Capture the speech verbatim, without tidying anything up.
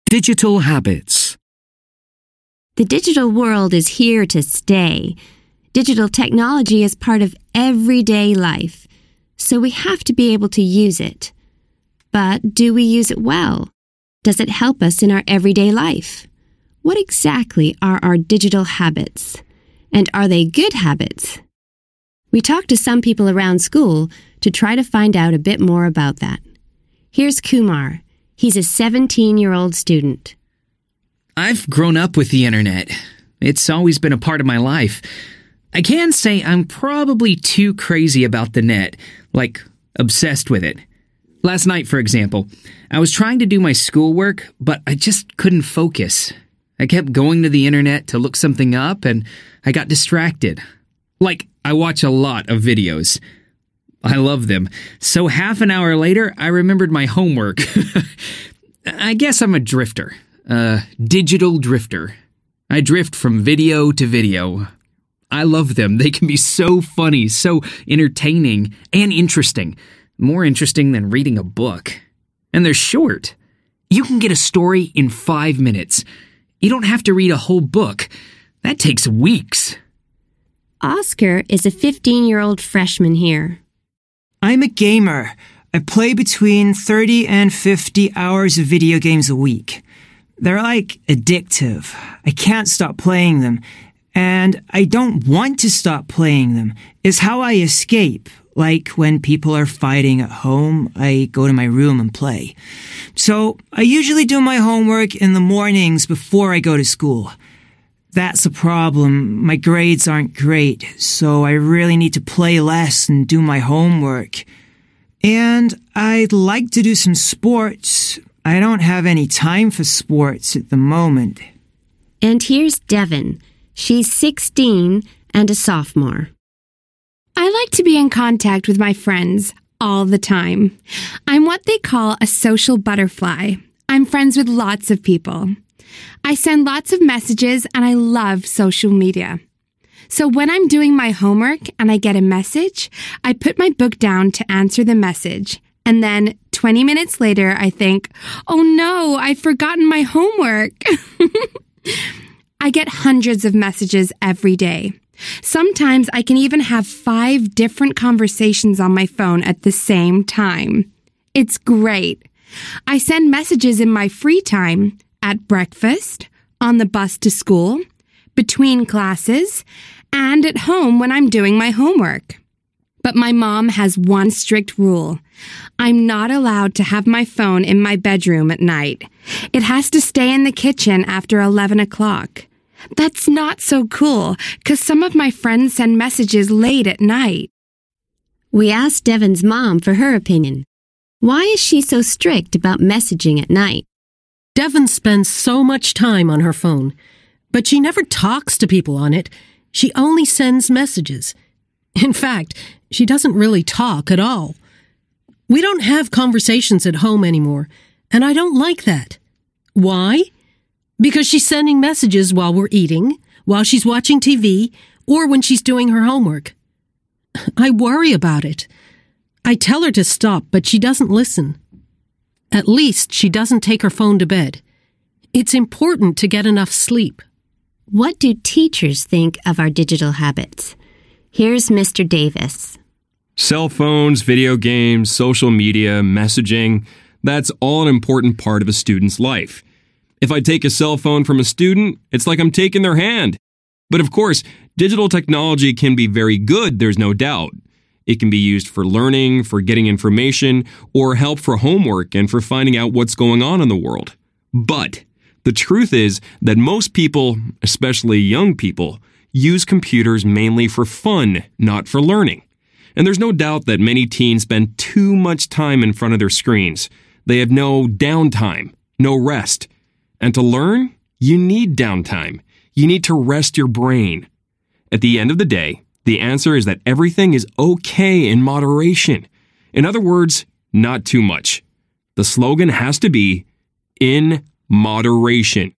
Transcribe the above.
Digital habits. The digital world is here to stay. Digital technology is part of everyday life, so we have to be able to use it. But do we use it well? Does it help us in our everyday life? What exactly are our digital habits? And are they good habits? We talked to some people around school to try to find out a bit more about that. Here's Kumar. He's a seventeen-year-old student. I've grown up with the internet. It's always been a part of my life. I can say I'm probably too crazy about the net, like obsessed with it. Last night, for example, I was trying to do my schoolwork, but I just couldn't focus. I kept going to the internet to look something up, and I got distracted. Like, I watch a lot of videos. I love them. So half an hour later, I remembered my homework. I guess I'm a drifter. A digital drifter. I drift from video to video. I love them. They can be so funny, so entertaining, and interesting. More interesting than reading a book. And they're short. You can get a story in five minutes. You don't have to read a whole book. That takes weeks. Oscar is a fifteen-year-old freshman here. I'm a gamer. I play between thirty and fifty hours of video games a week. They're like addictive. I can't stop playing them. And I don't want to stop playing them. It's how I escape. Like when people are fighting at home, I go to my room and play. So I usually do my homework in the mornings before I go to school. That's a problem. My grades aren't great, so I really need to play less and do my homework. And I'd like to do some sports. I don't have any time for sports at the moment. And here's Devin. She's sixteen and a sophomore. I like to be in contact with my friends all the time. I'm what they call a social butterfly. I'm friends with lots of people. I send lots of messages and I love social media. So when I'm doing my homework and I get a message, I put my book down to answer the message. And then twenty minutes later, I think, oh no, I've forgotten my homework. I get hundreds of messages every day. Sometimes I can even have five different conversations on my phone at the same time. It's great. I send messages in my free time, at breakfast, on the bus to school, between classes, and at home when I'm doing my homework. But my mom has one strict rule. I'm not allowed to have my phone in my bedroom at night. It has to stay in the kitchen after eleven o'clock. That's not so cool, because some of my friends send messages late at night. We asked Devin's mom for her opinion. Why is she so strict about messaging at night? Devin spends so much time on her phone, but she never talks to people on it. She only sends messages. In fact, she doesn't really talk at all. We don't have conversations at home anymore, and I don't like that. Why? Because she's sending messages while we're eating, while she's watching T V, or when she's doing her homework. I worry about it. I tell her to stop, but she doesn't listen. At least she doesn't take her phone to bed. It's important to get enough sleep. What do teachers think of our digital habits? Here's Mister Davis. Cell phones, video games, social media, messaging, that's all an important part of a student's life. If I take a cell phone from a student, it's like I'm taking their hand. But of course, digital technology can be very good, there's no doubt. It can be used for learning, for getting information, or help for homework and for finding out what's going on in the world. But the truth is that most people, especially young people, use computers mainly for fun, not for learning. And there's no doubt that many teens spend too much time in front of their screens. They have no downtime, no rest. And to learn, you need downtime. You need to rest your brain. At the end of the day, the answer is that everything is okay in moderation. In other words, not too much. The slogan has to be, in moderation.